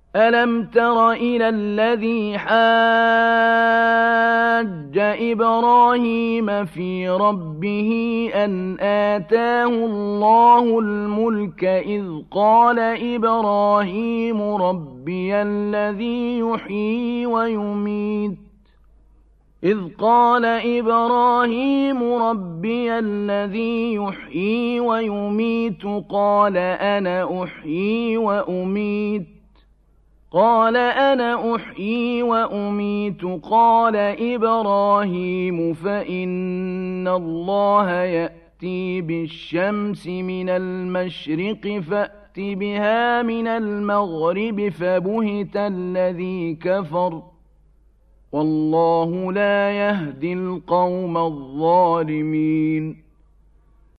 ألم تر إلى الذي حاج إبراهيم في ربه أن آتاه الله الملك إذ قال إبراهيم ربي الذي يحيي ويميت قال أنا أحيي وأميت قال إبراهيم فإن الله يأتي بالشمس من المشرق فأت بها من المغرب فبهت الذي كفر والله لا يهدي القوم الظالمين